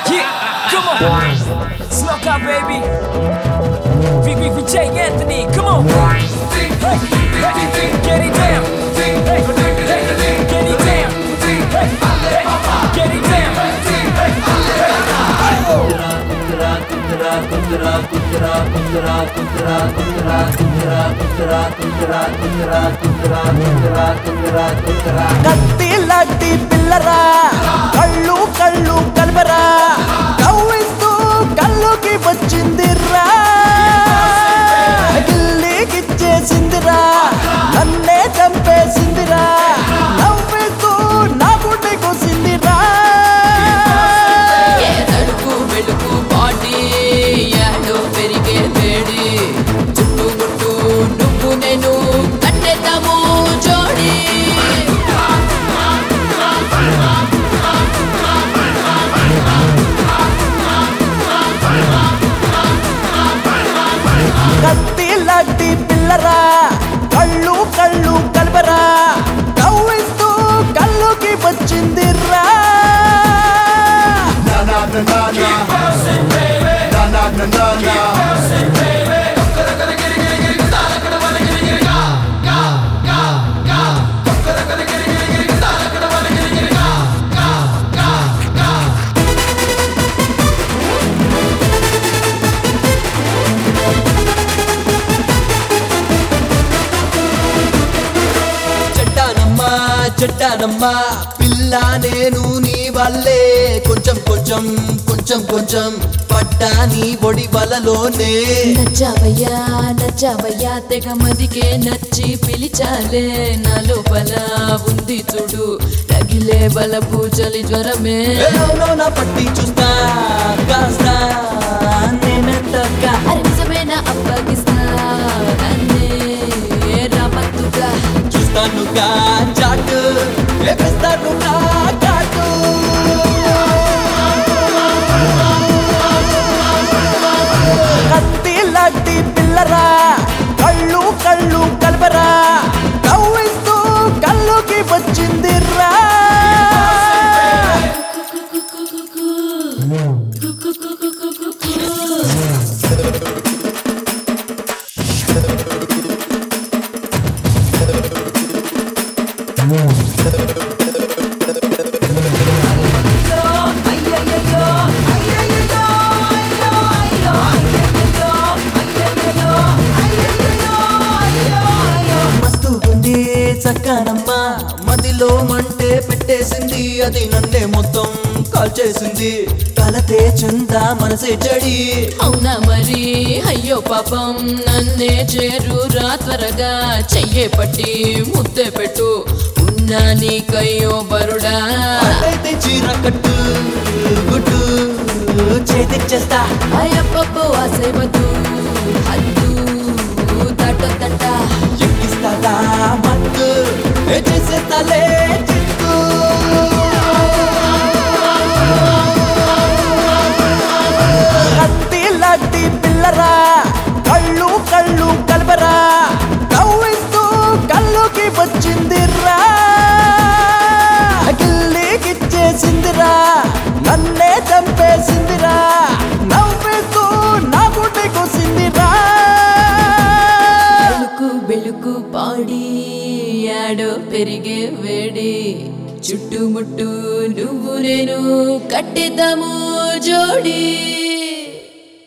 Yeah, come on. Smoke out, baby. VJ Anthony, come on. Hey, hey, get it down. Hey, hey, get it down. Hey, hey, get it down. కత్తి లాంటి పిల్లరా కళ్ళు కళ్ళు కలవరా కవ్విస్తూ కళ్ళుకి వచ్చిందిరా గిల్లికిచ్చేసిందిరా నన్నే చంపేసిందిరా నవ్వేస్తూ నా గుడ్డి కోసిందిరా ఏ తడుపు వెలుపు పాటి యాడో పెరిగే వేడి చుట్టుముట్టు నువ్వు నేను కట్టేద్దాము జోడి కత్తి లాంటి పిల్లరా కళ్ళు కళ్ళు కలవరా కవ్విస్తూ కళ్ళుకి వచ్చిందిరా చెట్టానమ్మా పిల్ల నేను నీ వల్లే కొంచెం కొంచెం కొంచెం కొంచెం పడ్డా నీ ఒడి వలలోనే నచ్చావయ్యా తెగ మదికే నచ్చి పిలిచాలే నా లోపల ఉంది చూడు రగిలే బలపు చలి జ్వరమే నా పట్టి చూస్తా కాస్తా నేనెంతగా నిజమైన అప్పగిస్తా నన్నే రామత్తుగా చూస్తానుగా చాటు వేస్తానుగా చాటు కత్తి లాంటి పిల్లరా కళ్ళు కళ్ళు కలవరా కవ్విస్తూ కళ్ళుకి వచ్చిందిరా మస్తుగుంది చక్కనమ్మా మదిలో మంటే పెట్టేసింది అది నన్నే మొత్తం కాల్చేసింది కలతే చుందా మనసే చెడి అవునా మరి అయ్యో పాపం నన్నే చేరురా త్వరగా చెయ్యే పట్టి ముద్దే పెట్టు ఉన్నా నీకయ్యో బరుడా అయితే చీర కట్టు గుట్టు చేతిచ్చేస్తా అయ్యప్పో ఆశవద్దు హద్దు తట్ట ఎక్కిస్తాదా మత్తు చేసేస్తాలే చిత్తు కత్తి లాంటి పిల్లరా కళ్ళు కళ్ళు కలవరా కవ్విస్తూ కళ్ళుకి వచ్చిందిరా గిల్లికిచ్చేసిందిరా నన్నే చంపేసిందిరా నవ్వేస్తూ నా గుడ్డి కోసిందిరా బెలుకు పాడి యాడో పెరిగే వేడి చుట్టుముట్టు నువ్వు నేను కట్టేద్దాము జోడి